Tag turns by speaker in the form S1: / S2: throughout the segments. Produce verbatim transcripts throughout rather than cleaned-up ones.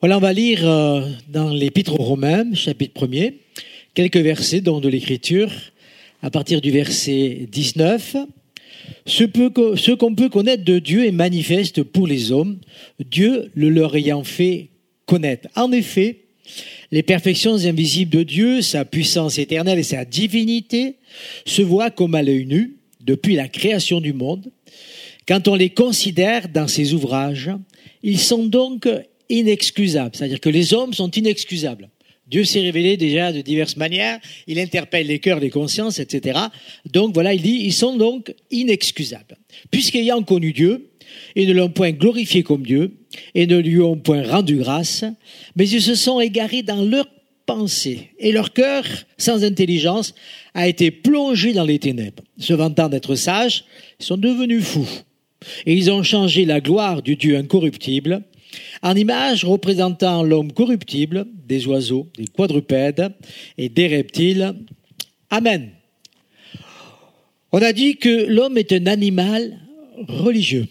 S1: Voilà, on va lire euh, dans l'Épître aux Romains, chapitre premier, quelques versets donc, de l'Écriture, à partir du verset dix-neuf. Ce, peu, ce qu'on peut connaître de Dieu est manifeste pour les hommes, Dieu le leur ayant fait connaître. En effet, les perfections invisibles de Dieu, sa puissance éternelle et sa divinité, se voient comme à l'œil nu depuis la création du monde. Quand on les considère dans ses ouvrages, ils sont donc inexcusables, c'est-à-dire que les hommes sont inexcusables. Dieu s'est révélé déjà de diverses manières, il interpelle les cœurs, les consciences, et cetera. Donc voilà, il dit, ils sont donc inexcusables. Puisqu'ayant connu Dieu, ils ne l'ont point glorifié comme Dieu, et ne lui ont point rendu grâce, mais ils se sont égarés dans leurs pensées, et leur cœur, sans intelligence, a été plongé dans les ténèbres. Se vantant d'être sages, ils sont devenus fous, et ils ont changé la gloire du Dieu incorruptible, en image représentant l'homme corruptible, des oiseaux, des quadrupèdes et des reptiles. Amen. On a dit que l'homme est un animal religieux.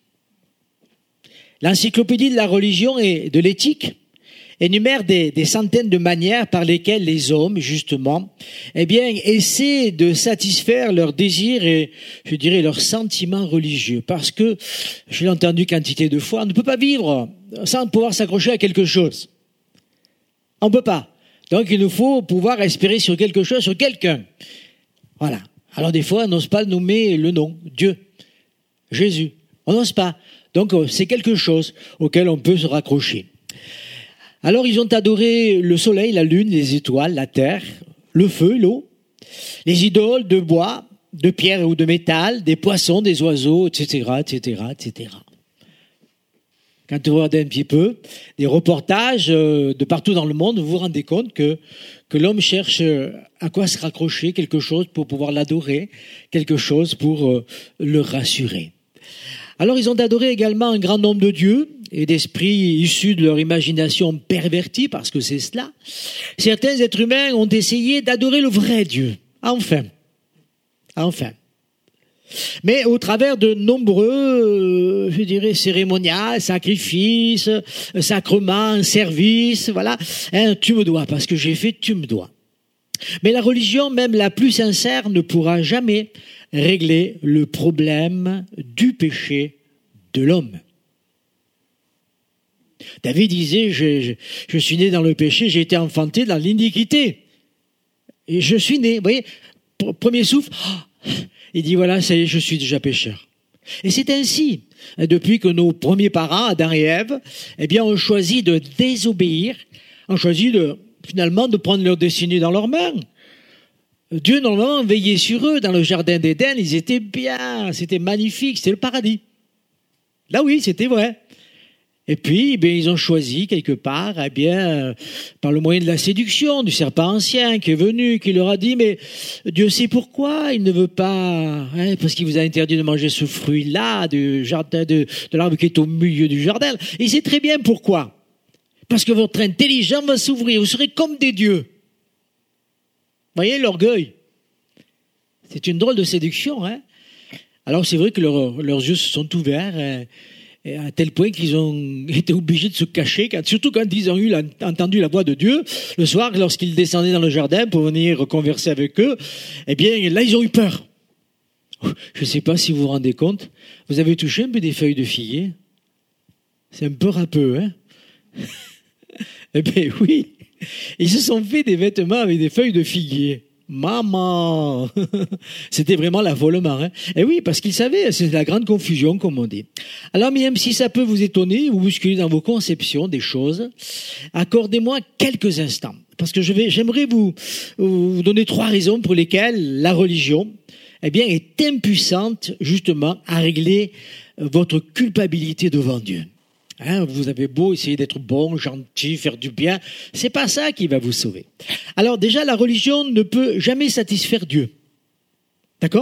S1: L'encyclopédie de la religion et de l'éthique énumère des, des centaines de manières par lesquelles les hommes, justement, eh bien, essaient de satisfaire leurs désirs et, je dirais, leurs sentiments religieux. Parce que, je l'ai entendu quantité de fois, on ne peut pas vivre sans pouvoir s'accrocher à quelque chose. On ne peut pas. Donc, il nous faut pouvoir espérer sur quelque chose, sur quelqu'un. Voilà. Alors, des fois, on n'ose pas nommer le nom, Dieu, Jésus. On n'ose pas. Donc, c'est quelque chose auquel on peut se raccrocher. Alors, ils ont adoré le soleil, la lune, les étoiles, la terre, le feu, l'eau, les idoles de bois, de pierre ou de métal, des poissons, des oiseaux, et cetera, et cetera, et cetera. Quand vous regardez un petit peu des reportages de partout dans le monde, vous vous rendez compte que, que l'homme cherche à quoi se raccrocher, quelque chose pour pouvoir l'adorer, quelque chose pour le rassurer. Alors, ils ont adoré également un grand nombre de dieux et d'esprits issus de leur imagination pervertie, parce que c'est cela. Certains êtres humains ont essayé d'adorer le vrai Dieu. Enfin. Enfin. Mais au travers de nombreux, je dirais, cérémoniales, sacrifices, sacrements, services, voilà. Hein, tu me dois, parce que j'ai fait, tu me dois. Mais la religion, même la plus sincère, ne pourra jamais régler le problème du péché de l'homme. David disait, je, je, je suis né dans le péché, j'ai été enfanté dans l'iniquité. Et je suis né, vous voyez, premier souffle, oh, il dit voilà, ça y est, je suis déjà pécheur. Et c'est ainsi, depuis que nos premiers parents, Adam et Ève, eh bien, ont choisi de désobéir, ont choisi de, finalement, de prendre leur destinée dans leurs mains. Dieu, normalement, veillait sur eux dans le jardin d'Éden, ils étaient bien, c'était magnifique, c'était le paradis. Là, oui, c'était vrai. Et puis, eh bien, ils ont choisi quelque part, eh bien, euh, par le moyen de la séduction, du serpent ancien qui est venu, qui leur a dit, mais Dieu sait pourquoi il ne veut pas, hein, parce qu'il vous a interdit de manger ce fruit-là, du jardin, de, de l'arbre qui est au milieu du jardin. Et il sait très bien pourquoi. Parce que votre intelligence va s'ouvrir, vous serez comme des dieux. Vous voyez, l'orgueil. C'est une drôle de séduction, hein. Alors, c'est vrai que leur, leurs yeux se sont ouverts, hein, à tel point qu'ils ont été obligés de se cacher, surtout quand ils ont eu la, entendu la voix de Dieu, le soir, lorsqu'ils descendaient dans le jardin pour venir converser avec eux, eh bien, là, ils ont eu peur. Je ne sais pas si vous vous rendez compte, vous avez touché un peu des feuilles de figuier. C'est un peu râpeux, hein. Eh bien, oui. Ils se sont fait des vêtements avec des feuilles de figuier. Maman. C'était vraiment l'affolement, hein. Et oui, parce qu'ils savaient, c'est la grande confusion, comme on dit. Alors, même si ça peut vous étonner, vous bousculer dans vos conceptions des choses, accordez-moi quelques instants. Parce que je vais, j'aimerais vous, vous donner trois raisons pour lesquelles la religion, eh bien, est impuissante, justement, à régler votre culpabilité devant Dieu. Hein, vous avez beau essayer d'être bon, gentil, faire du bien, c'est pas ça qui va vous sauver. Alors déjà, la religion ne peut jamais satisfaire Dieu. D'accord ?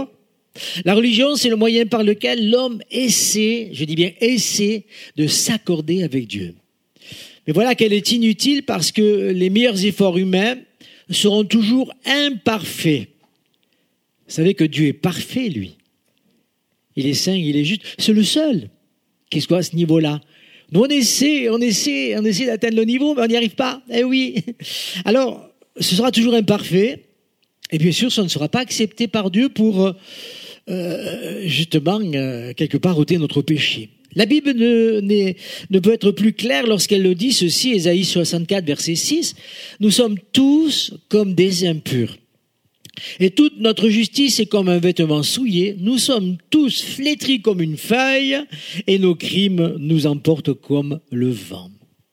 S1: La religion, c'est le moyen par lequel l'homme essaie, je dis bien essaie, de s'accorder avec Dieu. Mais voilà qu'elle est inutile parce que les meilleurs efforts humains seront toujours imparfaits. Vous savez que Dieu est parfait, lui. Il est saint, il est juste. C'est le seul qui soit à ce niveau-là. Nous, on essaie, on essaie, on essaie d'atteindre le niveau, mais on n'y arrive pas. Eh oui. Alors, ce sera toujours imparfait. Et bien sûr, ça ne sera pas accepté par Dieu pour, euh, justement, euh, quelque part ôter notre péché. La Bible ne, n'est, ne peut être plus claire lorsqu'elle le dit ceci, Ésaïe soixante-quatre, verset six. Nous sommes tous comme des impurs. Et toute notre justice est comme un vêtement souillé. Nous sommes tous flétris comme une feuille et nos crimes nous emportent comme le vent.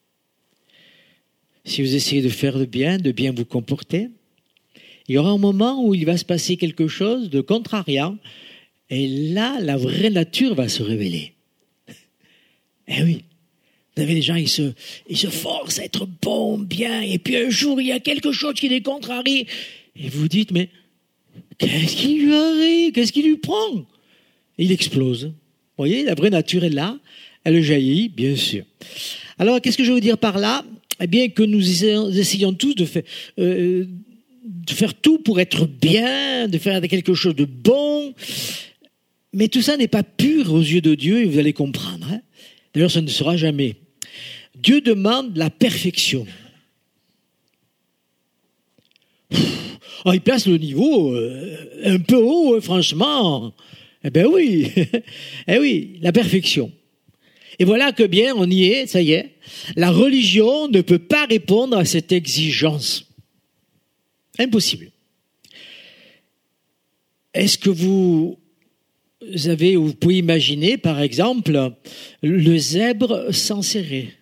S1: Si vous essayez de faire le bien, de bien vous comporter, il y aura un moment où il va se passer quelque chose de contrariant et là, la vraie nature va se révéler. Eh oui, vous avez des gens, ils se, ils se forcent à être bons, bien, et puis un jour, il y a quelque chose qui les contrarie. Et vous dites, mais qu'est-ce qui lui arrive? Qu'est-ce qui lui prend? Et il explose. Vous voyez, la vraie nature est là, elle jaillit, bien sûr. Alors, qu'est-ce que je veux dire par là? Eh bien, que nous essayons tous de faire, euh, de faire tout pour être bien, de faire quelque chose de bon. Mais tout ça n'est pas pur aux yeux de Dieu, et vous allez comprendre. Hein? D'ailleurs, ça ne sera jamais. Dieu demande la perfection. Oh, il place le niveau euh, un peu haut, hein, franchement. Eh bien oui, eh oui, la perfection. Et voilà que bien, on y est, ça y est. La religion ne peut pas répondre à cette exigence. Impossible. Est-ce que vous avez, vous pouvez imaginer, par exemple, le zèbre sans serrer?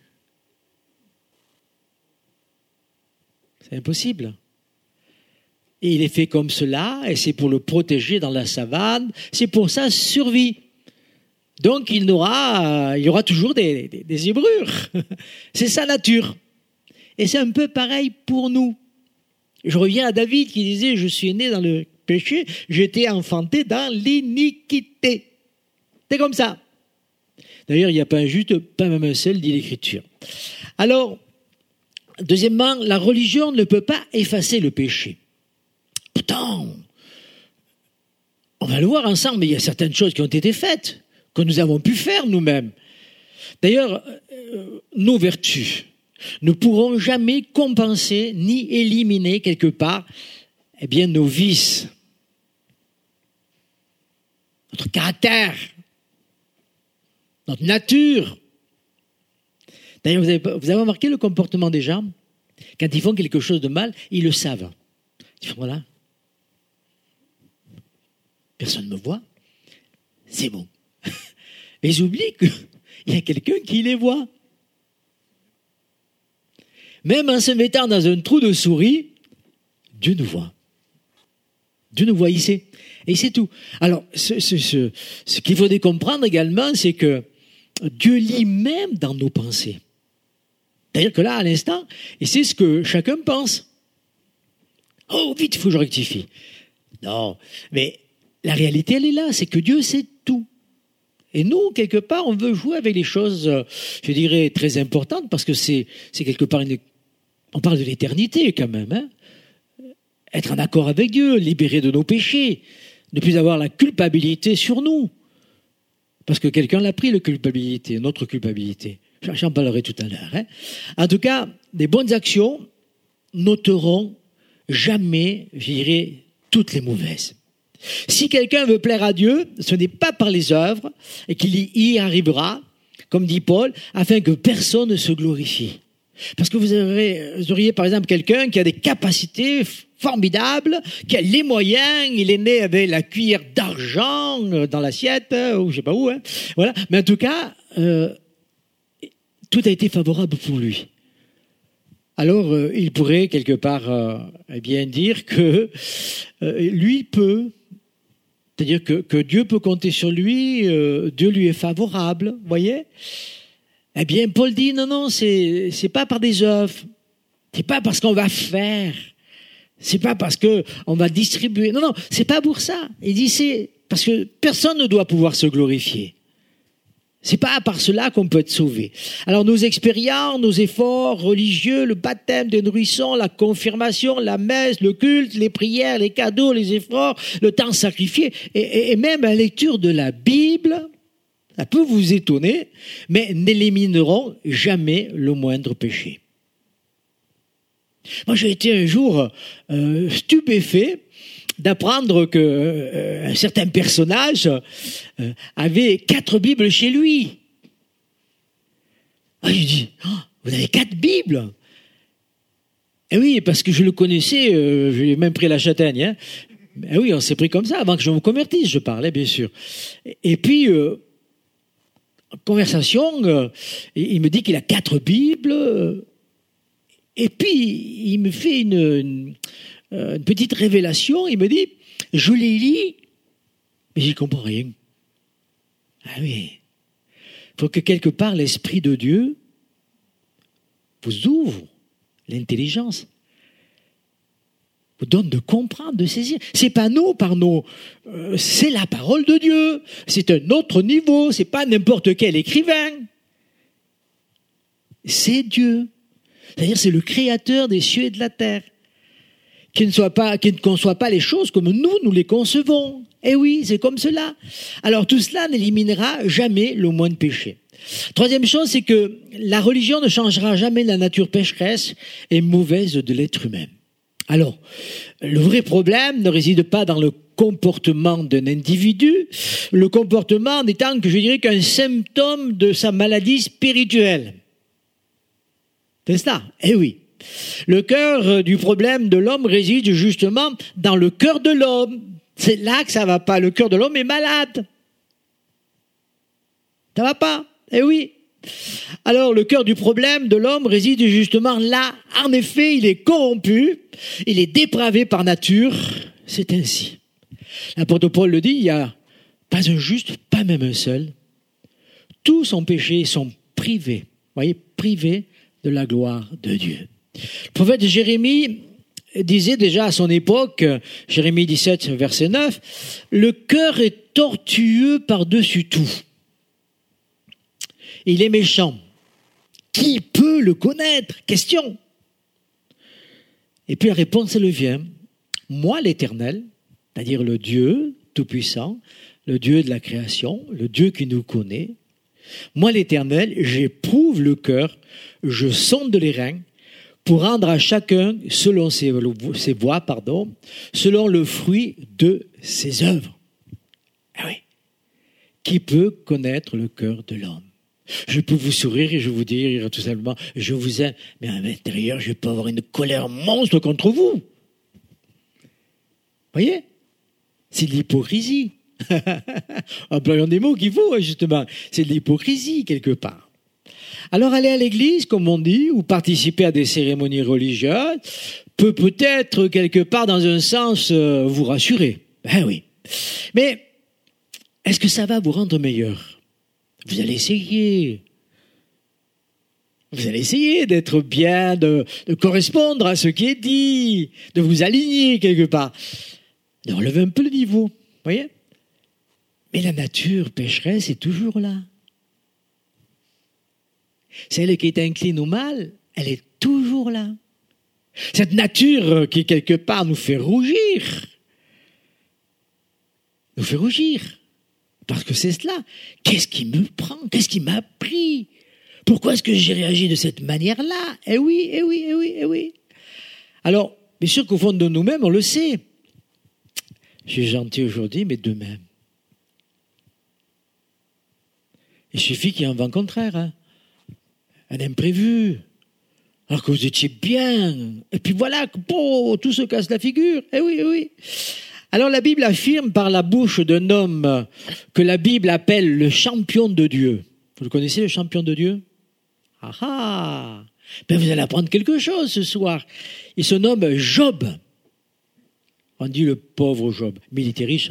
S1: C'est impossible. Et il est fait comme cela, et c'est pour le protéger dans la savane, c'est pour sa survie. Donc il aura, il y aura toujours des, des, des zébrures. C'est sa nature. Et c'est un peu pareil pour nous. Je reviens à David qui disait, je suis né dans le péché, j'étais enfanté dans l'iniquité. C'est comme ça. D'ailleurs, il n'y a pas un juste, pas même un seul, dit l'Écriture. Alors, deuxièmement, la religion ne peut pas effacer le péché. Pourtant, on va le voir ensemble, mais il y a certaines choses qui ont été faites, que nous avons pu faire nous-mêmes. D'ailleurs, euh, nos vertus ne pourront jamais compenser ni éliminer quelque part eh bien, nos vices, notre caractère, notre nature. D'ailleurs, vous avez, vous avez remarqué le comportement des gens? Quand ils font quelque chose de mal, ils le savent. Ils font voilà. Personne ne me voit. C'est bon. Mais ils oublient qu'il y a quelqu'un qui les voit. Même en se mettant dans un trou de souris, Dieu nous voit. Dieu nous voit, il sait. Et c'est tout. Alors, ce, ce, ce, ce qu'il faudrait comprendre également, c'est que Dieu lit même dans nos pensées. C'est-à-dire que là, à l'instant, et c'est ce que chacun pense. Oh, vite, il faut que je rectifie. Non, mais la réalité, elle est là, c'est que Dieu sait tout. Et nous, quelque part, on veut jouer avec les choses, je dirais, très importantes, parce que c'est, c'est quelque part, une... on parle de l'éternité quand même. Hein. Être en accord avec Dieu, libéré de nos péchés, ne plus avoir la culpabilité sur nous. Parce que quelqu'un l'a pris, la culpabilité, notre culpabilité. J'en parlerai tout à l'heure. Hein. En tout cas, des bonnes actions n'ôteront jamais, je dirais, toutes les mauvaises. Si quelqu'un veut plaire à Dieu, ce n'est pas par les œuvres, et qu'il y arrivera, comme dit Paul, afin que personne ne se glorifie. Parce que vous aurez, vous auriez par exemple quelqu'un qui a des capacités formidables, qui a les moyens, il est né avec la cuillère d'argent dans l'assiette, ou je sais pas où, hein. Voilà. Mais en tout cas, euh, tout a été favorable pour lui. Alors, euh, il pourrait quelque part euh, eh bien dire que euh, lui peut, c'est-à-dire que, que Dieu peut compter sur lui, euh, Dieu lui est favorable, vous voyez? Eh bien, Paul dit non, non, c'est c'est pas par des œuvres, c'est pas parce qu'on va faire, c'est pas parce que on va distribuer, non, non, c'est pas pour ça. Il dit c'est parce que personne ne doit pouvoir se glorifier. C'est pas par cela qu'on peut être sauvé. Alors nos expériences, nos efforts religieux, le baptême des nourrissons, la confirmation, la messe, le culte, les prières, les cadeaux, les efforts, le temps sacrifié, et, et, et même la lecture de la Bible, ça peut vous étonner, mais n'élimineront jamais le moindre péché. Moi, j'ai été un jour euh, stupéfait d'apprendre qu'un euh, certain personnage euh, avait quatre Bibles chez lui. Ah, j'ai dit, oh, vous avez quatre Bibles? Eh oui, parce que je le connaissais, euh, j'ai même pris la châtaigne. Hein. Eh oui, on s'est pris comme ça, avant que je me convertisse, je parlais, bien sûr. Et puis, euh, en conversation, euh, il me dit qu'il a quatre Bibles. Et puis, il me fait une, une, une petite révélation. Il me dit, je les lis, mais j'y comprends rien. Ah oui. Il faut que quelque part, l'Esprit de Dieu vous ouvre l'intelligence, vous donne de comprendre, de saisir. C'est pas nous par nous, euh, c'est la parole de Dieu. C'est un autre niveau, c'est pas n'importe quel écrivain. C'est Dieu. C'est-à-dire, c'est le créateur des cieux et de la terre. Qui ne soit pas, qui ne conçoit pas les choses comme nous, nous les concevons. Eh oui, c'est comme cela. Alors, tout cela n'éliminera jamais le moindre péché. Troisième chose, c'est que la religion ne changera jamais la nature pécheresse et mauvaise de l'être humain. Alors, le vrai problème ne réside pas dans le comportement d'un individu, le comportement n'étant que, je dirais, qu'un symptôme de sa maladie spirituelle. C'est ça? Eh oui. Le cœur du problème de l'homme réside justement dans le cœur de l'homme. C'est là que ça va pas. Le cœur de l'homme est malade. Ça va pas? Eh oui. Alors, le cœur du problème de l'homme réside justement là. En effet, il est corrompu, il est dépravé par nature. C'est ainsi. L'apôtre Paul le dit, il n'y a pas un juste, pas même un seul. Tous ont péché et sont privés, vous voyez, privés de la gloire de Dieu. Le prophète Jérémie disait déjà à son époque, Jérémie dix-sept, verset neuf, « Le cœur est tortueux par-dessus tout. Il est méchant. Qui peut le connaître ?» Question. Et puis la réponse, elle vient. « Moi, l'Éternel, c'est-à-dire le Dieu Tout-Puissant, le Dieu de la création, le Dieu qui nous connaît, moi, l'Éternel, j'éprouve le cœur, je sonde les reins, pour rendre à chacun, selon ses, ses voies, pardon, selon le fruit de ses œuvres. » Ah oui. Qui peut connaître le cœur de l'homme? Je peux vous sourire et je vous dire tout simplement, je vous aime, mais à l'intérieur, je peux avoir une colère monstre contre vous. Voyez? C'est de l'hypocrisie. Employons des mots qu'il faut, justement. C'est de l'hypocrisie, quelque part. Alors, aller à l'église, comme on dit, ou participer à des cérémonies religieuses, peut peut-être, quelque part, dans un sens, euh, vous rassurer. Ben oui. Mais, est-ce que ça va vous rendre meilleur? Vous allez essayer. Vous allez essayer d'être bien, de, de correspondre à ce qui est dit, de vous aligner, quelque part. De relever un peu le niveau, vous voyez? Mais la nature pécheresse est toujours là. Celle qui est incline au mal, elle est toujours là. Cette nature qui, quelque part, nous fait rougir. Nous fait rougir. Parce que c'est cela. Qu'est-ce qui me prend? Qu'est-ce qui m'a pris? Pourquoi est-ce que j'ai réagi de cette manière-là? Eh oui, eh oui, eh oui, eh oui. Alors, bien sûr qu'au fond de nous-mêmes, on le sait. Je suis gentil aujourd'hui, mais demain. Il suffit qu'il y ait un vent contraire, hein. Un imprévu, alors que vous étiez bien. Et puis voilà, oh, tout se casse la figure. Eh oui, eh oui. Alors la Bible affirme par la bouche d'un homme que la Bible appelle le champion de Dieu. Vous le connaissez, le champion de Dieu? Ah ah. Ben vous allez apprendre quelque chose ce soir. Il se nomme Job. On dit le pauvre Job, mais il était riche.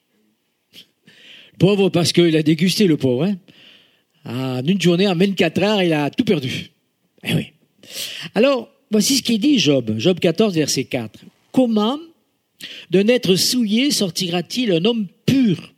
S1: Pauvre parce qu'il a dégusté, le pauvre. Hein. En une journée, en vingt-quatre heures, il a tout perdu. Eh oui. Alors, voici ce qu'il dit Job. Job quatorze, verset quatre. « Comment d'un être souillé sortira-t-il un homme pur?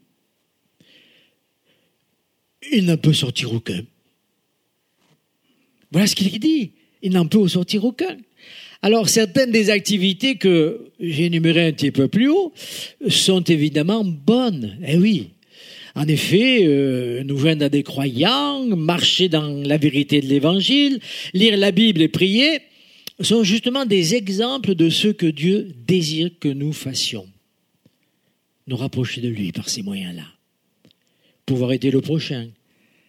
S1: Il n'en peut sortir aucun. » Voilà ce qu'il dit. Il n'en peut sortir aucun. Alors, certaines des activités que j'ai énumérées un petit peu plus haut sont évidemment bonnes. Eh oui. En effet, euh, nous joindre à des croyants, marcher dans la vérité de l'Évangile, lire la Bible et prier, sont justement des exemples de ce que Dieu désire que nous fassions. Nous rapprocher de lui par ces moyens-là. Pouvoir aider le prochain. Voyez ?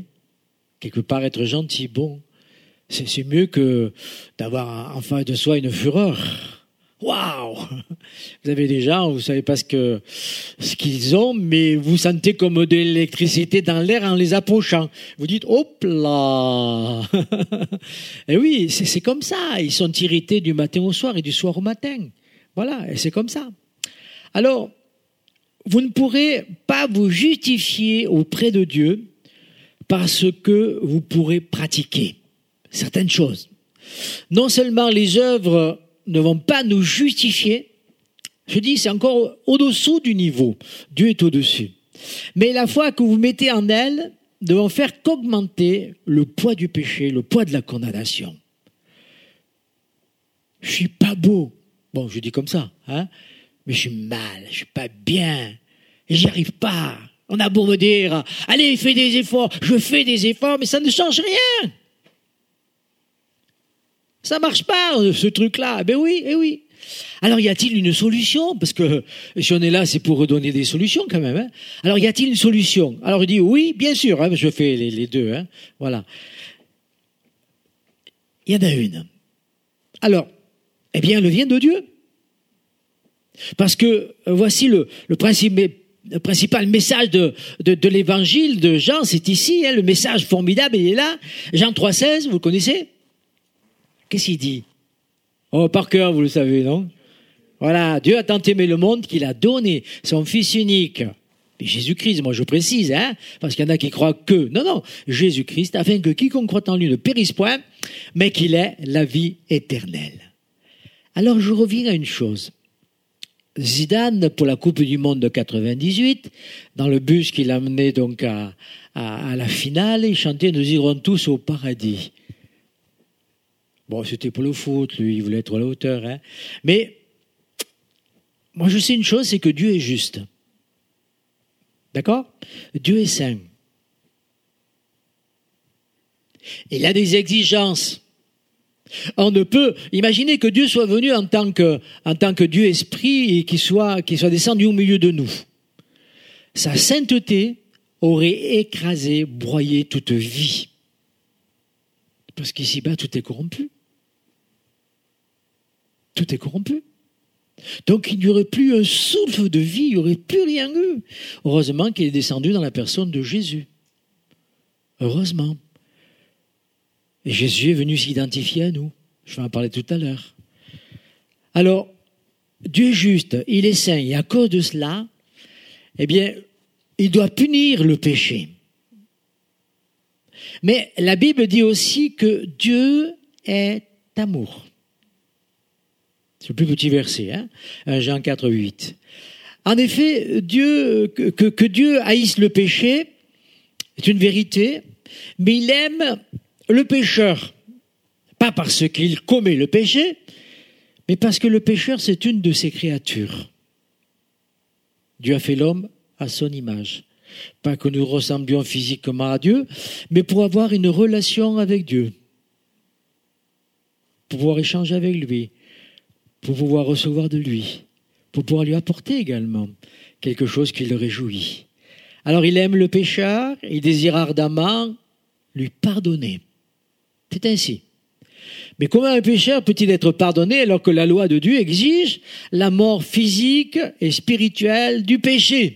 S1: Quelque part être gentil, bon. C'est, c'est mieux que d'avoir en face de soi une fureur. Waouh! Vous avez des gens, vous ne savez pas ce, que, ce qu'ils ont, mais vous sentez comme de l'électricité dans l'air en les approchant. Vous dites, hop là! Et oui, c'est, c'est comme ça. Ils sont irrités du matin au soir et du soir au matin. Voilà, et c'est comme ça. Alors, vous ne pourrez pas vous justifier auprès de Dieu parce que vous pourrez pratiquer certaines choses. Non seulement les œuvres ne vont pas nous justifier, je dis c'est encore au-dessous du niveau, Dieu est au-dessus. Mais la foi que vous mettez en elle ne va faire qu'augmenter le poids du péché, le poids de la condamnation. Je suis pas beau, bon je dis comme ça, hein, mais je suis mal, je suis pas bien, et j'y arrive pas. On a beau me dire, allez fais des efforts, je fais des efforts, mais ça ne change rien. Ça marche pas, ce truc-là. Eh ben oui, eh oui. Alors, y a-t-il une solution? Parce que si on est là, c'est pour redonner des solutions quand même. Hein. Alors, y a-t-il une solution? Alors, il dit oui, bien sûr. Hein, je fais les, les deux. Hein, voilà. Il y en a une. Alors, eh bien, elle vient de Dieu. Parce que voici le, le, principe, le principal message de, de, de l'évangile de Jean, c'est ici. Hein, le message formidable, il est là. Jean trois seize, vous le connaissez? Qu'est-ce qu'il dit? Oh, par cœur, vous le savez, non? Voilà, Dieu a tant aimé le monde qu'il a donné son Fils unique. Et Jésus-Christ, moi je précise, hein, parce qu'il y en a qui croient que... Non, non, Jésus-Christ, afin que quiconque croit en lui ne périsse point, mais qu'il ait la vie éternelle. Alors je reviens à une chose. Zidane, pour la Coupe du Monde de quatre-vingt-dix-huit, dans le bus qu'il a amené donc à, à, à la finale, il chantait « Nous irons tous au paradis ». Bon, c'était pour le foot, lui, il voulait être à la hauteur. Hein. Mais, moi, je sais une chose, c'est que Dieu est juste. D'accord? Dieu est saint. Il a des exigences. On ne peut imaginer que Dieu soit venu en tant que, en tant que Dieu esprit et qu'il soit, qu'il soit descendu au milieu de nous. Sa sainteté aurait écrasé, broyé toute vie. Parce qu'ici-bas, tout est corrompu. Tout est corrompu. Donc, il n'y aurait plus un souffle de vie, il n'y aurait plus rien eu. Heureusement qu'il est descendu dans la personne de Jésus. Heureusement. Et Jésus est venu s'identifier à nous. Je vais en parler tout à l'heure. Alors, Dieu est juste, il est saint, et à cause de cela, eh bien, il doit punir le péché. Mais la Bible dit aussi que Dieu est amour. C'est le plus petit verset, hein, Jean quatre, huit. En effet, Dieu, que, que Dieu haïsse le péché est une vérité, mais il aime le pécheur. Pas parce qu'il commet le péché, mais parce que le pécheur, c'est une de ses créatures. Dieu a fait l'homme à son image. Pas que nous ressemblions physiquement à Dieu, mais pour avoir une relation avec Dieu. Pour pouvoir échanger avec lui. Pour pouvoir recevoir de lui. Pour pouvoir lui apporter également quelque chose qui le réjouit. Alors il aime le pécheur, il désire ardemment lui pardonner. C'est ainsi. Mais comment un pécheur peut-il être pardonné alors que la loi de Dieu exige la mort physique et spirituelle du péché?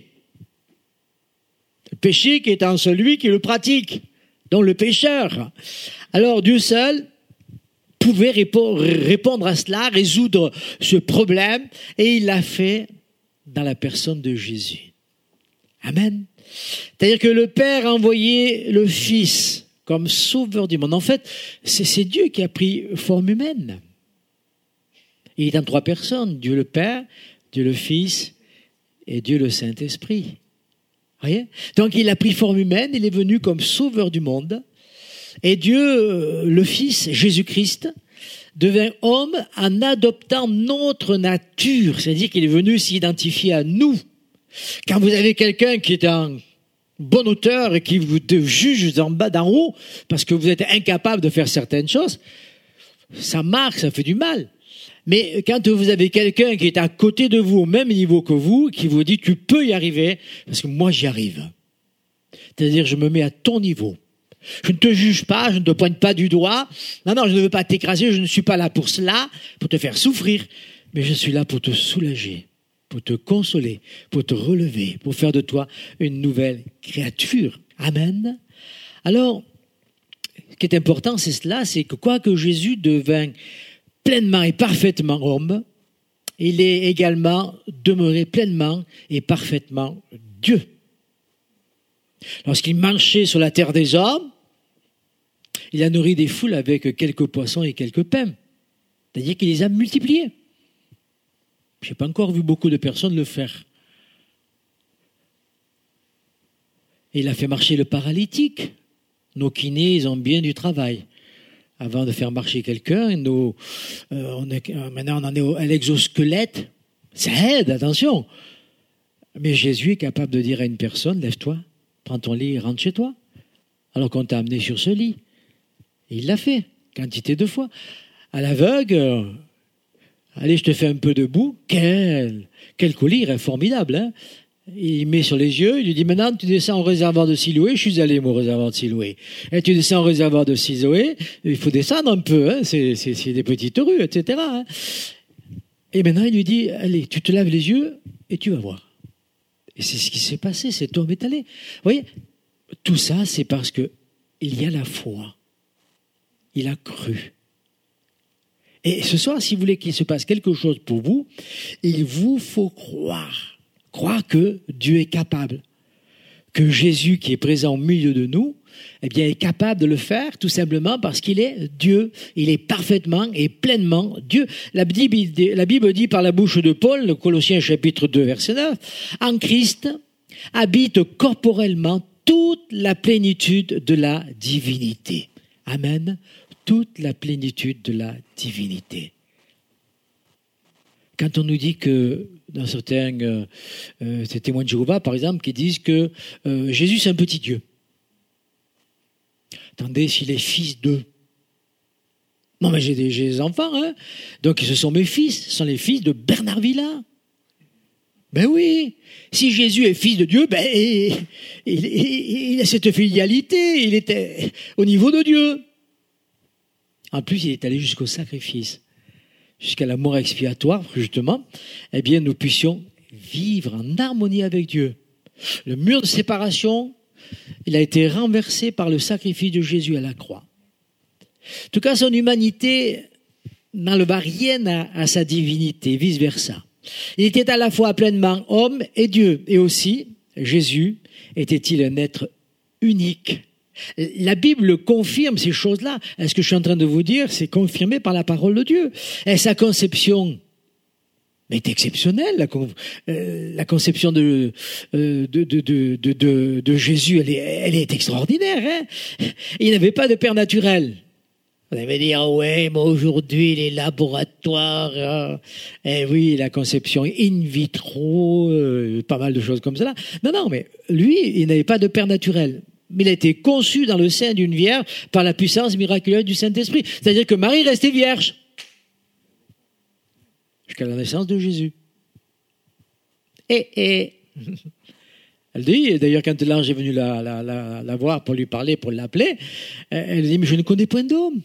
S1: Le péché qui est en celui qui le pratique, donc le pécheur. Alors Dieu seul pouvait répondre à cela, résoudre ce problème, et il l'a fait dans la personne de Jésus. Amen. C'est-à-dire que le Père a envoyé le Fils comme sauveur du monde. En fait, c'est, c'est Dieu qui a pris forme humaine. Il est en trois personnes, Dieu le Père, Dieu le Fils et Dieu le Saint-Esprit. Voyez? Donc il a pris forme humaine, il est venu comme sauveur du monde. Et Dieu, le Fils, Jésus-Christ, devint homme en adoptant notre nature. C'est-à-dire qu'il est venu s'identifier à nous. Quand vous avez quelqu'un qui est en bon auteur et qui vous juge d'en bas, d'en haut, parce que vous êtes incapable de faire certaines choses, ça marque, ça fait du mal. Mais quand vous avez quelqu'un qui est à côté de vous, au même niveau que vous, qui vous dit, tu peux y arriver, parce que moi j'y arrive. C'est-à-dire, je me mets à ton niveau. Je ne te juge pas, je ne te pointe pas du doigt. Non, non, je ne veux pas t'écraser, je ne suis pas là pour cela, pour te faire souffrir, mais je suis là pour te soulager, pour te consoler, pour te relever, pour faire de toi une nouvelle créature. Amen. Alors, ce qui est important, c'est cela, c'est que quoique Jésus devint pleinement et parfaitement homme, il est également demeuré pleinement et parfaitement Dieu. Lorsqu'il marchait sur la terre des hommes, il a nourri des foules avec quelques poissons et quelques pains. C'est-à-dire qu'il les a multipliés. Je n'ai pas encore vu beaucoup de personnes le faire. Et il a fait marcher le paralytique. Nos kinés, ils ont bien du travail. Avant de faire marcher quelqu'un, nos, euh, on est, maintenant on en est à l'exosquelette. Ça aide, attention. Mais Jésus est capable de dire à une personne, lève-toi, prends ton lit et rentre chez toi. Alors qu'on t'a amené sur ce lit. Et il l'a fait, quantité de fois. À l'aveugle, euh, allez, je te fais un peu debout. Quel, quel collier est formidable, hein. Il met sur les yeux, il lui dit, maintenant tu descends au réservoir de Siloé, je suis allé au réservoir de Siloé. Et tu descends au réservoir de Siloé, il faut descendre un peu, hein, c'est, c'est, c'est des petites rues, et cetera. Hein. Et maintenant il lui dit, allez, tu te laves les yeux et tu vas voir. Et c'est ce qui s'est passé, cet homme est allé. Vous voyez, tout ça c'est parce que il y a la foi. Il a cru. Et ce soir, si vous voulez qu'il se passe quelque chose pour vous, il vous faut croire. Croire que Dieu est capable, que Jésus qui est présent au milieu de nous, eh bien, est capable de le faire tout simplement parce qu'il est Dieu. Il est parfaitement et pleinement Dieu. La Bible, la Bible dit par la bouche de Paul, le Colossiens chapitre deux, verset neuf, en Christ habite corporellement toute la plénitude de la divinité. Amen. Toute la plénitude de la divinité. Quand on nous dit que, dans certains euh, euh, témoins de Jéhovah, par exemple, qui disent que euh, Jésus, c'est un petit Dieu. Attendez, s'il est fils d'eux. Non, mais j'ai des, j'ai des enfants, hein. Donc, ce sont mes fils, ce sont les fils de Bernard Villa. Ben oui, si Jésus est fils de Dieu, ben, il, il, il a cette filialité, il était au niveau de Dieu. En plus, il est allé jusqu'au sacrifice. Jusqu'à la mort expiatoire, justement, eh bien, nous puissions vivre en harmonie avec Dieu. Le mur de séparation, il a été renversé par le sacrifice de Jésus à la croix. En tout cas, son humanité n'enleva rien à, à sa divinité, vice-versa. Il était à la fois pleinement homme et Dieu. Et aussi, Jésus était-il un être unique. La Bible confirme ces choses-là. Est-ce que je suis en train de vous dire, c'est confirmé par la parole de Dieu. Et sa conception est exceptionnelle. La, con, euh, la conception de, euh, de, de, de, de, de, de Jésus, elle est, elle est extraordinaire. Hein. Il n'avait pas de père naturel. Vous allez dire, oh ouais, mais aujourd'hui, les laboratoires, euh, eh oui, la conception in vitro, euh, pas mal de choses comme ça. Non, non, mais lui, il n'avait pas de père naturel. Mais il a été conçu dans le sein d'une vierge par la puissance miraculeuse du Saint-Esprit. C'est-à-dire que Marie restait vierge jusqu'à la naissance de Jésus. Et, et, elle dit, d'ailleurs, quand l'ange est venu la, la, la, la voir pour lui parler, pour l'appeler, elle dit, mais je ne connais point d'homme.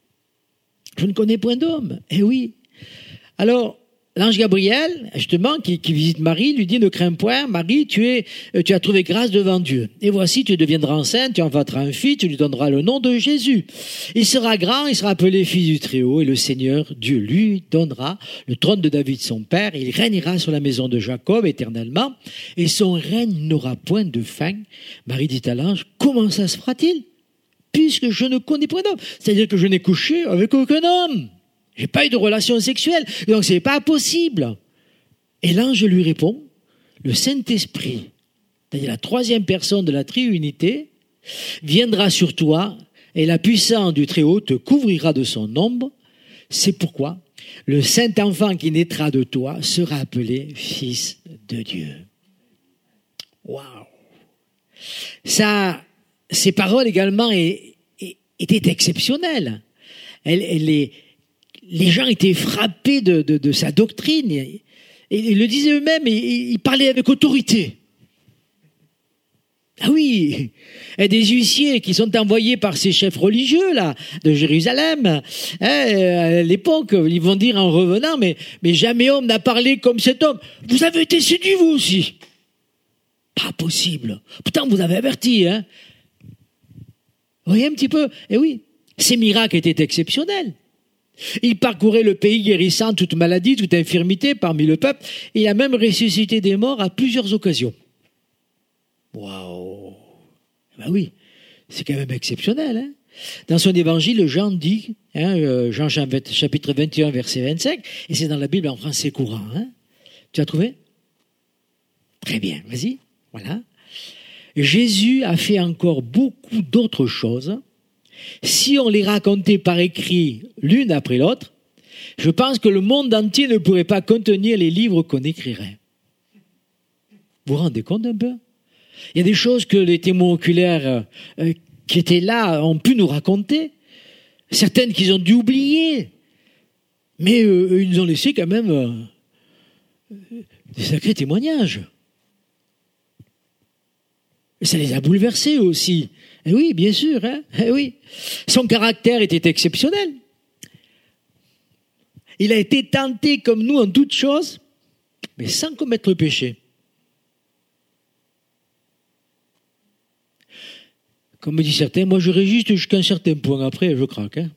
S1: Je ne connais point d'homme. Eh oui. Alors, l'ange Gabriel, justement, qui, qui visite Marie, lui dit, ne crains point, Marie, tu, es, tu as trouvé grâce devant Dieu. Et voici, tu deviendras enceinte, tu enfanteras un fils, tu lui donneras le nom de Jésus. Il sera grand, il sera appelé fils du Très-Haut, et le Seigneur, Dieu, lui donnera le trône de David, son père. Il régnera sur la maison de Jacob éternellement, et son règne n'aura point de fin. Marie dit à l'ange, comment ça se fera-t-il? Puisque je ne connais point d'homme. C'est-à-dire que je n'ai couché avec aucun homme. J'ai pas eu de relation sexuelle, donc c'est pas possible. Et l'ange lui répond, le Saint-Esprit, c'est-à-dire la troisième personne de la triunité, viendra sur toi et la puissance du Très-Haut te couvrira de son ombre. C'est pourquoi le Saint-Enfant qui naîtra de toi sera appelé Fils de Dieu. Waouh! Ça, ses paroles également est, est, étaient exceptionnelles. Elle, elle est, les gens étaient frappés de, de, de sa doctrine. Et, et ils le disaient eux-mêmes, et ils parlaient avec autorité. Ah oui, et des huissiers qui sont envoyés par ces chefs religieux là de Jérusalem, hein, à l'époque, ils vont dire en revenant, mais, mais jamais homme n'a parlé comme cet homme. Vous avez été séduit vous aussi. Pas possible. Pourtant vous avez averti. Hein. Vous voyez un petit peu. Eh oui, ces miracles étaient exceptionnels. Il parcourait le pays guérissant toute maladie, toute infirmité parmi le peuple. Il a même ressuscité des morts à plusieurs occasions. Waouh! Ben oui, c'est quand même exceptionnel. Hein. Dans son évangile, Jean dit, hein, Jean chapitre vingt et un, verset vingt-cinq, et c'est dans la Bible en français courant. Hein. Tu as trouvé? Très bien, vas-y. Voilà. Jésus a fait encore beaucoup d'autres choses. Si on les racontait par écrit l'une après l'autre, je pense que le monde entier ne pourrait pas contenir les livres qu'on écrirait. Vous vous rendez compte un peu? Il y a des choses que les témoins oculaires euh, qui étaient là ont pu nous raconter, certaines qu'ils ont dû oublier, mais euh, ils nous ont laissé quand même euh, des sacrés témoignages. Et ça les a bouleversés aussi. Et oui, bien sûr. Hein. Et oui. Son caractère était exceptionnel. Il a été tenté comme nous en toutes choses, mais sans commettre le péché. Comme me disent certains, moi je résiste jusqu'à un certain point. Après, je craque. Hein.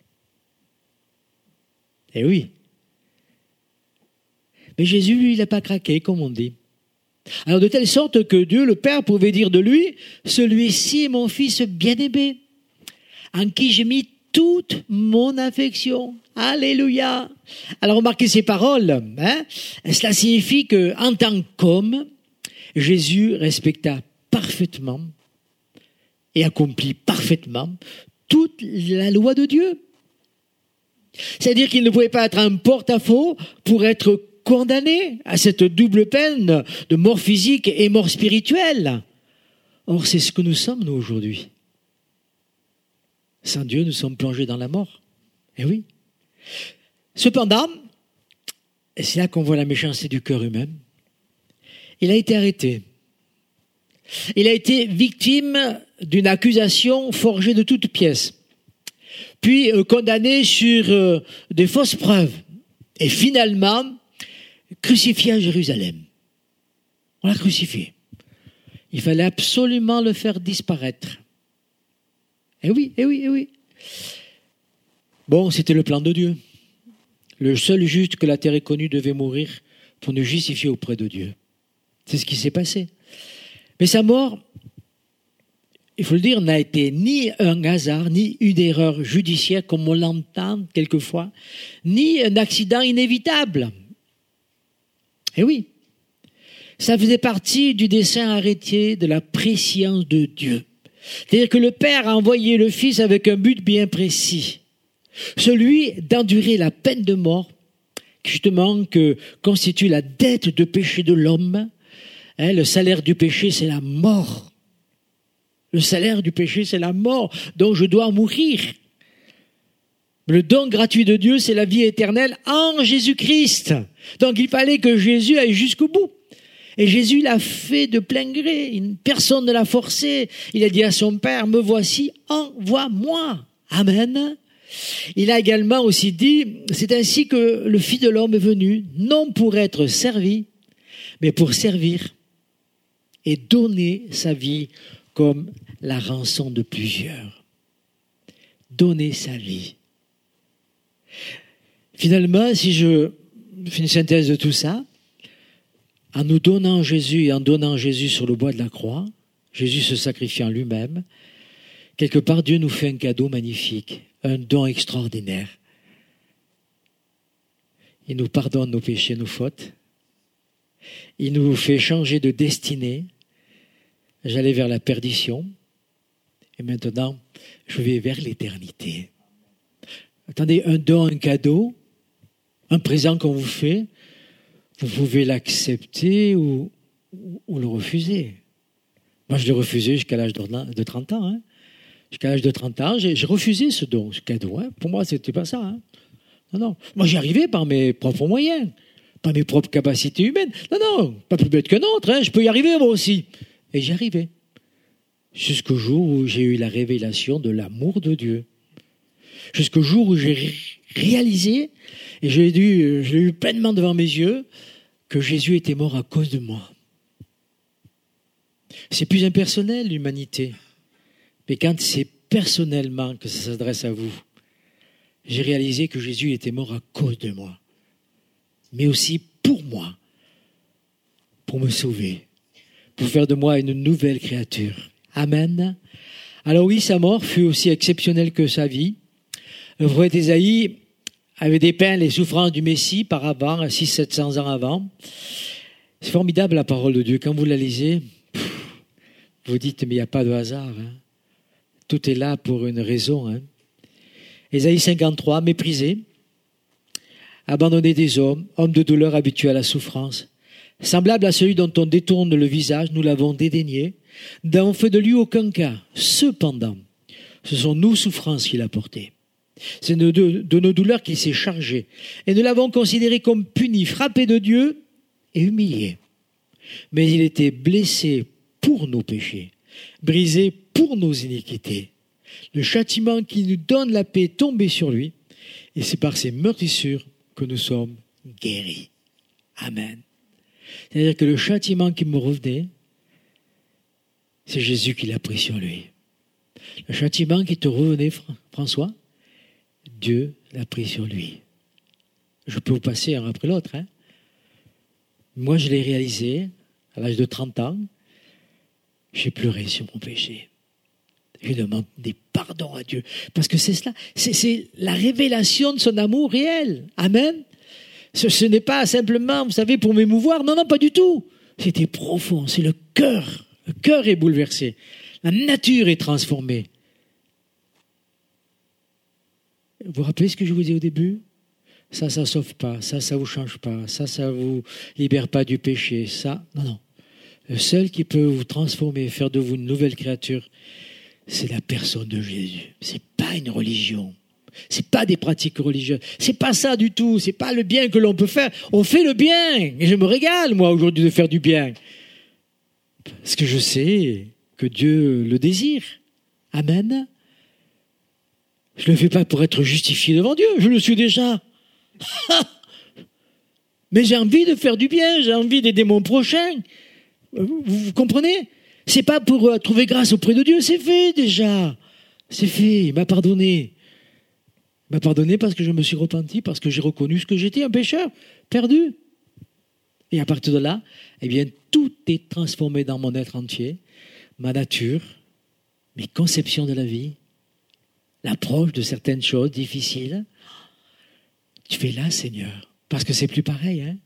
S1: Eh oui. Mais Jésus, lui, il n'a pas craqué, comme on dit. Alors de telle sorte que Dieu, le Père, pouvait dire de lui, celui-ci est mon fils bien-aimé, en qui j'ai mis toute mon affection. Alléluia. Alors remarquez ces paroles. Hein. Cela signifie qu'en tant qu'homme, Jésus respecta parfaitement et accomplit parfaitement toute la loi de Dieu. C'est-à-dire qu'il ne pouvait pas être un porte-à-faux pour être condamné à cette double peine de mort physique et mort spirituelle. Or, c'est ce que nous sommes, nous, aujourd'hui. Sans Dieu, nous sommes plongés dans la mort. Eh oui. Cependant, et c'est là qu'on voit la méchanceté du cœur humain, il a été arrêté. Il a été victime d'une accusation forgée de toutes pièces, puis euh, condamné sur euh, des fausses preuves, et finalement crucifié à Jérusalem. On l'a crucifié. Il fallait absolument le faire disparaître. Eh oui, eh oui, eh oui. Bon, c'était le plan de Dieu. Le seul juste que la terre ait connu devait mourir pour nous justifier auprès de Dieu. C'est ce qui s'est passé. Mais sa mort, il faut le dire, n'a été ni un hasard, ni une erreur judiciaire, comme on l'entend quelquefois, ni un accident inévitable. Eh oui, ça faisait partie du dessein arrêté de la préscience de Dieu. C'est-à-dire que le Père a envoyé le Fils avec un but bien précis, celui d'endurer la peine de mort, justement, que constitue la dette de péché de l'homme. Hein, le salaire du péché, c'est la mort. Le salaire du péché, c'est la mort, donc je dois mourir. Le don gratuit de Dieu, c'est la vie éternelle en Jésus-Christ. Donc il fallait que Jésus aille jusqu'au bout. Et Jésus l'a fait de plein gré. Personne ne l'a forcé. Il a dit à son Père, me voici, envoie-moi. Amen. Il a également aussi dit, c'est ainsi que le Fils de l'homme est venu, non pour être servi, mais pour servir et donner sa vie comme la rançon de plusieurs. Donner sa vie. Finalement, si je fais une synthèse de tout ça, en nous donnant Jésus et en donnant Jésus sur le bois de la croix, Jésus se sacrifiant lui-même, quelque part Dieu nous fait un cadeau magnifique, un don extraordinaire. Il nous pardonne nos péchés, nos fautes. Il nous fait changer de destinée. J'allais vers la perdition et maintenant je vais vers l'éternité. Attendez, un don, un cadeau, un présent qu'on vous fait, vous pouvez l'accepter ou, ou le refuser. Moi, je l'ai refusé jusqu'à l'âge de trente ans. Hein. Jusqu'à l'âge de trente ans, j'ai, j'ai refusé ce don, ce cadeau. Hein. Pour moi, c'était pas ça. Hein. Non, non. Moi, j'y arrivais par mes propres moyens, par mes propres capacités humaines. Non, non, pas plus bête qu'un autre. Hein. Je peux y arriver, moi aussi. Et j'y arrivais. Jusqu'au jour où j'ai eu la révélation de l'amour de Dieu. Jusqu'au jour où j'ai ré- réalisé, et je l'ai, dû, je l'ai eu pleinement devant mes yeux, que Jésus était mort à cause de moi. C'est plus impersonnel, l'humanité. Mais quand c'est personnellement que ça s'adresse à vous, j'ai réalisé que Jésus était mort à cause de moi. Mais aussi pour moi. Pour me sauver. Pour faire de moi une nouvelle créature. Amen. Alors oui, sa mort fut aussi exceptionnelle que sa vie. Le prophète Ésaïe avait dépeint les souffrances du Messie par avant, six cents sept cents ans avant. C'est formidable la parole de Dieu. Quand vous la lisez, pff, vous dites, mais il n'y a pas de hasard. Hein. Tout est là pour une raison. Hein. Ésaïe cinquante-trois, méprisé, abandonné des hommes, homme de douleur habitué à la souffrance. Semblable à celui dont on détourne le visage, nous l'avons dédaigné, n'avons fait de lui aucun cas. Cependant, ce sont nos souffrances qu'il a portées. C'est de, de, de nos douleurs qu'il s'est chargé. Et nous l'avons considéré comme puni, frappé de Dieu et humilié. Mais il était blessé pour nos péchés, brisé pour nos iniquités. Le châtiment qui nous donne la paix est tombé sur lui. Et c'est par ses meurtrissures que nous sommes guéris. Amen. C'est-à-dire que le châtiment qui me revenait, c'est Jésus qui l'a pris sur lui. Le châtiment qui te revenait, François, Dieu l'a pris sur lui. Je peux vous passer un après l'autre. Hein. Moi, je l'ai réalisé à l'âge de trente ans. J'ai pleuré sur mon péché. Je demande des pardons à Dieu. Parce que c'est cela. C'est, c'est la révélation de son amour réel. Amen. Ce, ce n'est pas simplement, vous savez, pour m'émouvoir. Non, non, pas du tout. C'était profond. C'est le cœur. Le cœur est bouleversé. La nature est transformée. Vous vous rappelez ce que je vous ai au début ? Ça, ça ne sauve pas. Ça, ça ne vous change pas. Ça, ça ne vous libère pas du péché. Ça, non, non. Le seul qui peut vous transformer, faire de vous une nouvelle créature, c'est la personne de Jésus. C'est pas une religion. C'est pas des pratiques religieuses. C'est pas ça du tout. C'est pas le bien que l'on peut faire. On fait le bien. Et je me régale, moi, aujourd'hui, de faire du bien. Parce que je sais que Dieu le désire. Amen. Je ne le fais pas pour être justifié devant Dieu. Je le suis déjà. Mais j'ai envie de faire du bien. J'ai envie d'aider mon prochain. Vous, vous comprenez ? C'est pas pour euh, trouver grâce auprès de Dieu. C'est fait déjà. C'est fait. Il m'a pardonné. Il m'a pardonné parce que je me suis repenti, parce que j'ai reconnu ce que j'étais, un pécheur perdu. Et à partir de là, eh bien, tout est transformé dans mon être entier, ma nature, mes conceptions de la vie, l'approche de certaines choses difficiles. Tu es là, Seigneur, parce que c'est plus pareil. Hein.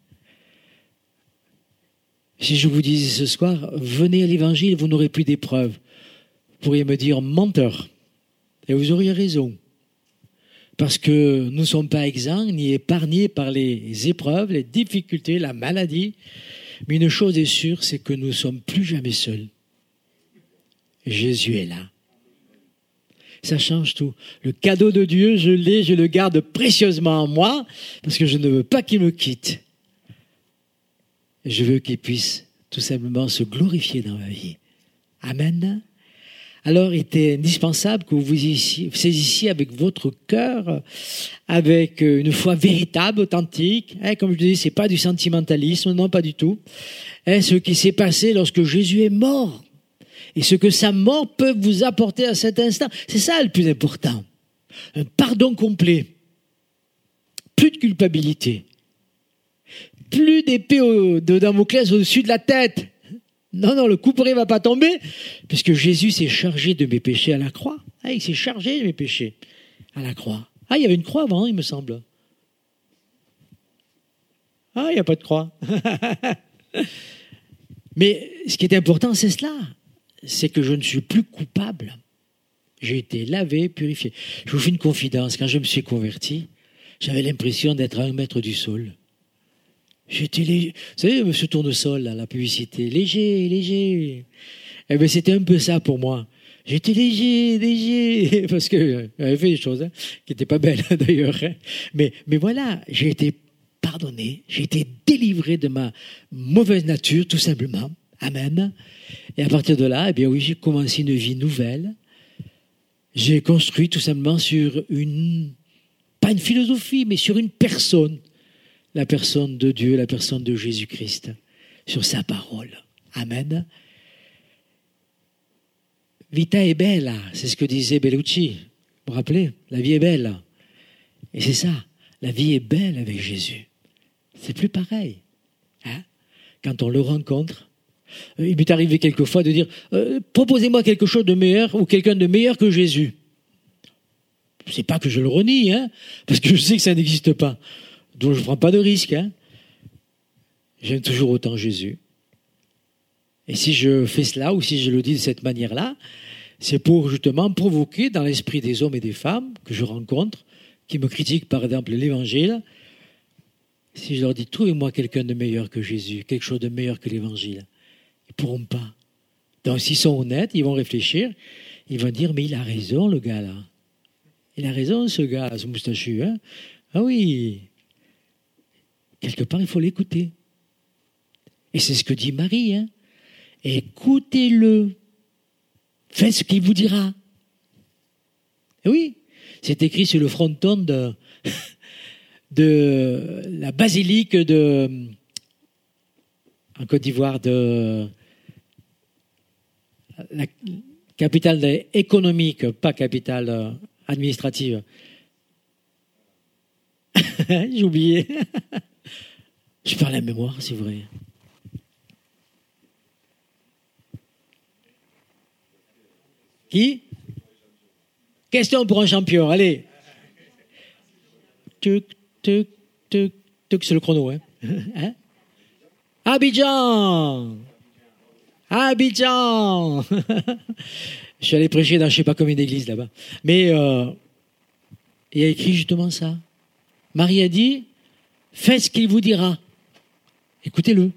S1: Si je vous disais ce soir, venez à l'évangile, vous n'aurez plus d'épreuves. Vous pourriez me dire menteur. Et vous auriez raison. Parce que nous ne sommes pas exempts ni épargnés par les épreuves, les difficultés, la maladie. Mais une chose est sûre, c'est que nous ne sommes plus jamais seuls. Jésus est là. Ça change tout. Le cadeau de Dieu, je l'ai, je le garde précieusement en moi, parce que je ne veux pas qu'il me quitte. Je veux qu'il puisse tout simplement se glorifier dans ma vie. Amen. Alors, il était indispensable que vous vous saisissiez avec votre cœur, avec une foi véritable, authentique. Hein, comme je disais, c'est pas du sentimentalisme, non, pas du tout. Hein, ce qui s'est passé lorsque Jésus est mort et ce que sa mort peut vous apporter à cet instant, c'est ça le plus important. Un pardon complet, plus de culpabilité, plus d'épée de Damoclès au-dessus de la tête. Non, non, le couperet ne va pas tomber, puisque Jésus s'est chargé de mes péchés à la croix. Ah, il s'est chargé de mes péchés à la croix. Ah, il y avait une croix avant, il me semble. Ah, il n'y a pas de croix. Mais ce qui est important, c'est cela. C'est que je ne suis plus coupable. J'ai été lavé, purifié. Je vous fais une confidence. Quand je me suis converti, j'avais l'impression d'être à un mètre du sol. J'étais léger. Vous savez, M. Tournesol, là, la publicité, léger, léger. Eh bien, c'était un peu ça pour moi. J'étais léger, léger, parce que j'avais fait des choses hein, qui n'étaient pas belles d'ailleurs. Hein. Mais, mais voilà, j'ai été pardonné, j'ai été délivré de ma mauvaise nature, tout simplement. Amen. Et à partir de là, eh bien oui, j'ai commencé une vie nouvelle. J'ai construit tout simplement sur une, pas une philosophie, mais sur une personne. La personne de Dieu, la personne de Jésus-Christ, sur sa parole. Amen. Vita è bella, c'est ce que disait Bellucci. Vous vous rappelez? La vie est belle. Et c'est ça, la vie est belle avec Jésus. C'est plus pareil. Hein? Quand on le rencontre, il m'est arrivé quelquefois de dire euh, « Proposez-moi quelque chose de meilleur ou quelqu'un de meilleur que Jésus. » C'est pas que je le renie, hein, parce que je sais que ça n'existe pas. Donc je ne prends pas de risque. Hein. J'aime toujours autant Jésus. Et si je fais cela, ou si je le dis de cette manière-là, c'est pour justement provoquer dans l'esprit des hommes et des femmes que je rencontre, qui me critiquent par exemple l'Évangile, si je leur dis « Trouvez-moi quelqu'un de meilleur que Jésus, quelque chose de meilleur que l'Évangile », ils ne pourront pas. Donc s'ils sont honnêtes, ils vont réfléchir, ils vont dire « Mais il a raison le gars là. Il a raison ce gars, ce moustachu. Hein ah oui. Quelque part, il faut l'écouter. » Et c'est ce que dit Marie. Hein. Écoutez-le. Faites ce qu'il vous dira. Et oui, c'est écrit sur le fronton de, de la basilique de, en Côte d'Ivoire, de la capitale économique, pas capitale administrative. J'ai oublié. Je parle à mémoire, c'est vrai. Qui? Question pour un champion, allez. Tuc, tuc, tuc, tuc, c'est le chrono, hein? hein? Abidjan! Abidjan! Je suis allé prêcher dans je ne sais pas combien d'églises là-bas. Mais euh, il y a écrit justement ça. Marie a dit, faites ce qu'il vous dira. Écoutez-le.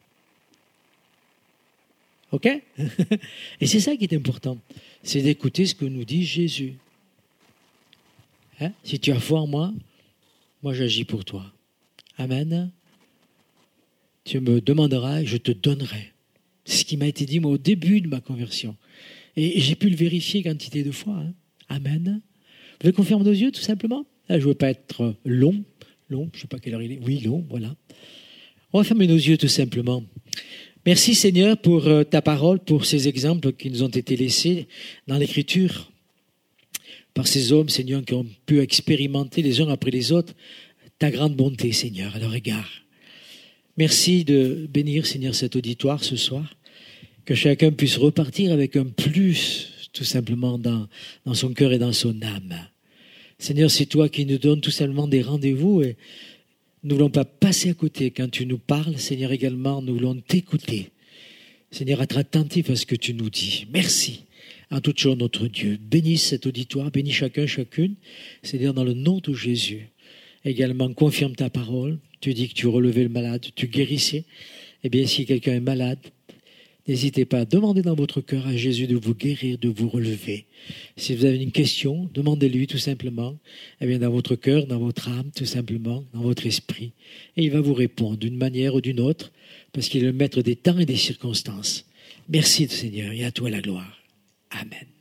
S1: OK? Et c'est ça qui est important. C'est d'écouter ce que nous dit Jésus. Hein? Si tu as foi en moi, moi j'agis pour toi. Amen. Tu me demanderas et je te donnerai. C'est ce qui m'a été dit moi au début de ma conversion. Et j'ai pu le vérifier quantité de fois. Hein? Amen. Vous pouvez confirmer nos yeux tout simplement? Là, je ne veux pas être long. Long, je ne sais pas quelle heure il est. Oui, long, voilà. On va fermer nos yeux tout simplement. Merci Seigneur pour ta parole, pour ces exemples qui nous ont été laissés dans l'Écriture. Par ces hommes, Seigneur, qui ont pu expérimenter les uns après les autres ta grande bonté, Seigneur, à leur égard. Merci de bénir, Seigneur, cet auditoire ce soir. Que chacun puisse repartir avec un plus, tout simplement, dans, dans son cœur et dans son âme. Seigneur, c'est toi qui nous donnes tout simplement des rendez-vous et nous ne voulons pas passer à côté. Quand tu nous parles, Seigneur, également, nous voulons t'écouter. Seigneur, être attentif à ce que tu nous dis. Merci. En toute chose, notre Dieu. Bénis cet auditoire, bénis chacun, chacune. Seigneur, dans le nom de Jésus. Également, confirme ta parole. Tu dis que tu relevais le malade, tu guérissais. Eh bien, si quelqu'un est malade, n'hésitez pas à demander dans votre cœur à Jésus de vous guérir, de vous relever. Si vous avez une question, demandez-lui tout simplement. Eh bien, dans votre cœur, dans votre âme, tout simplement, dans votre esprit. Et il va vous répondre d'une manière ou d'une autre, parce qu'il est le maître des temps et des circonstances. Merci, Seigneur, et à toi la gloire. Amen.